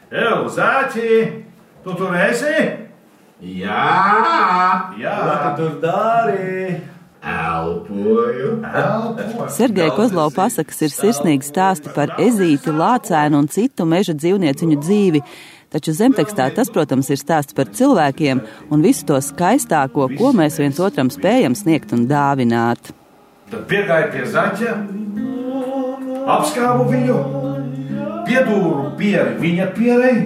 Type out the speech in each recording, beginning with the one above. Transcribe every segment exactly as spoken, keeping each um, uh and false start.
Ew, Zaķi, tu tur esi? Jā, Jā. Ko tu tur dari? Elpoju. Elpo. Sergeja Kozlova pasakas ir sirsnīgi stāsti par ezīti, lācēnu un citu meža dzīvnieciņu dzīvi. Taču zemtekstā tas, protams, ir stāsts par cilvēkiem un visu to skaistāko, ko mēs viens otram spējam sniegt un dāvināt. Tad piegāju pie Zaķa, apskāvu viņu, piedūru pieri viņa pierei,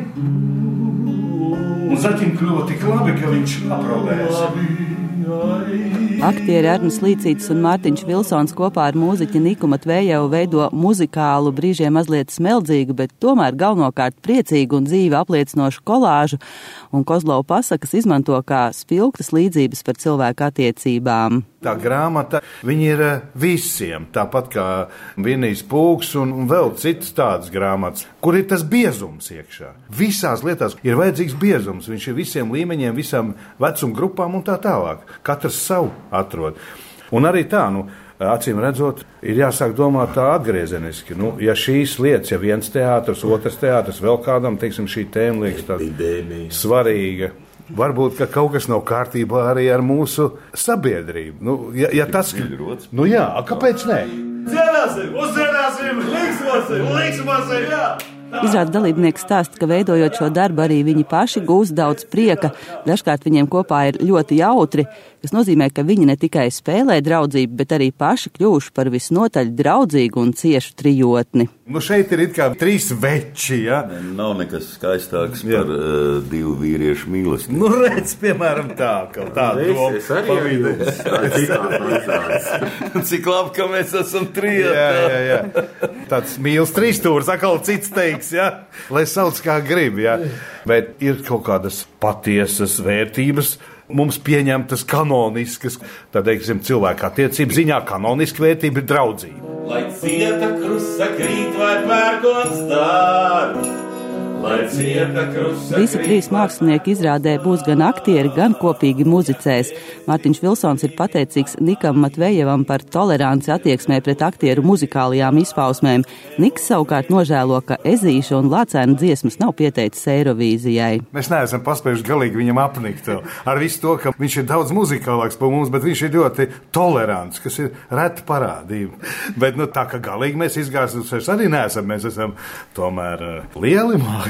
un Zaķim kļuva tik labi, ka viņš apraudējās. Aktieri Arnis Līcītis un Mārtiņš Vilsons kopā ar mūziķi Niku Matvējevu veido muzikālu, brīžiem mazliet smeldzīgu, bet tomēr galvenokārt priecīgu un dzīvi apliecinošu kolāžu, un Kozlova pasakas izmanto kā spilgtas līdzības par cilvēku attiecībām. Tā grāmata, viņi ir visiem, tāpat kā Vinijs Pūks un, un vēl citas tādas grāmatas, kur ir tas biezums iekšā. Visās lietās ir vajadzīgs biezums, viņš ir visiem līmeņiem, visām vecuma grupām un tā tālāk. Katrs savu atrod. Un arī tā, nu, acīm redzot, ir jāsāk domāt tā atgriezeniski. Nu, ja šīs lietas, ja viens teātrs, otrs teātrs, vēl kādam, teiksim, šī tēma liekas tāda svarīga. Varbūt, ka kaut kas nav kārtībā arī ar mūsu sabiedrību. Nu, ja, ja tas ir... Nu jā, kāpēc ne? Dziedāsim, uzdziedāsim, liksmosim, liksmosim, jā! Izrādes dalībnieki stāsta, ka veidojot šo darbu arī viņi paši gūst daudz prieka. Dažkārt viņiem kopā ir ļoti jautri, kas nozīmē, ka viņi ne tikai spēlē draudzību, bet arī paši kļuvuši par visnotaļ draudzīgu un ciešu trijotni. Nu šeit ir it kā trīs veči, ja? Nav nekas skaistāks jā. par uh, divu vīriešu mīlestību. Nu redz, piemēram, tā, ka tāda doma. Es arī arī. Cik labi, ka mēs esam trijotni. Jā, jā, jā. Tāds mīls trīstūrs, atkal cits teiks, ja? Lai sauc kā grib, ja? Bet ir kaut kādas patiesas vērtības, mums pieņemtas kanoniskas, tad, teiksim, cilvēka attiecību ziņā kanoniska vērtība ir draudzība. Lai cieta krusa krīt vai pērkons dār, lai cieta krusa Visi trīs mākslinieki izrādē būs gan aktieri, gan kopīgi muzicēs. Mārtiņš Vilsons ir pateicīgs Nikam Matvējevam par toleranci attieksmē pret aktieru muzikālajām izpausmēm. Niks savukārt nožēlo, ka ezīša un lācēnu dziesmas nav pieteicis Eirovīzijai. Mēs neesam paspējuši galīgi viņam apnikt ar visu to, ka viņš ir daudz muzikālāks par mums, bet viņš ir ļoti tolerants, kas ir reta parādība. Bet nu, tā, ka galīgi mēs izgāzusies arī neesam, mēs esam tomēr uh, lieli mākslinieki.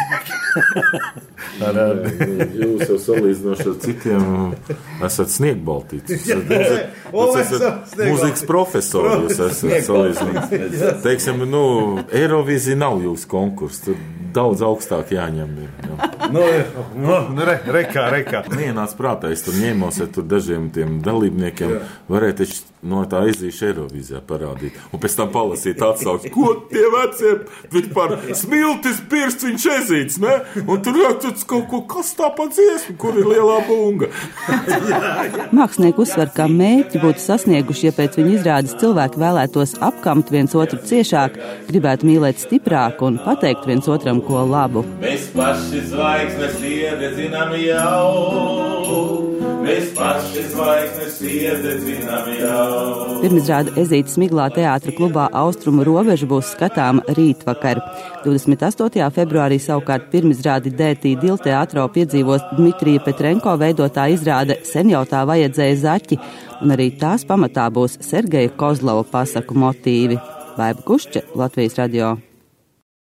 ar, ar... Jūs jau salīdzinoši ar citiem esat sniegbaltīts. Jūs esat mūzikas profesori, jūs esat salīdzinoši. Teiksim, nu, Eirovīzija nav jūsu konkurss, tur daudz augstāk jāņem ir. Jā. Nu, nu, nu re, rekā, rekā. Nienāc prātā, es tur ņēmos, ja tur dažiem tiem dalībniekiem varēja taču no tā ezīša Eirovīzijā parādīt. Un pēc tam palasīt atsauks, ko tie veciem, viņi par smiltis pirst viņš ezīts, ne? Un tur jau tāds kaut ko, kas tā pa dziesmu, kur ir lielā bunga. Mākslinieki uzsver, ka mērķi būtu sasnieguši, ja pēc viņu izrādes cilvēki vēlētos apkamt viens otru ciešāk, gribētu mīlēt stiprāk un pateikt viens otram ko labu. Mēs paši zvaigznes iededzinām jau, mēs paši zvaigznes iededzinām jau. Pirmizrāde Ezītes Smiglā teātra klubā Austrumu robeža būs skatām rītvakar. divdesmit astotajā februārī savukārt pirmizrādi D T Dilteātro piedzīvos Dmitrija Petrenko veidotā izrāde Sen jau tā vajadzēja Zaķi, un arī tās pamatā būs Sergeja Kozlova pasaku motīvi. Baiba Kušķe, Latvijas radio.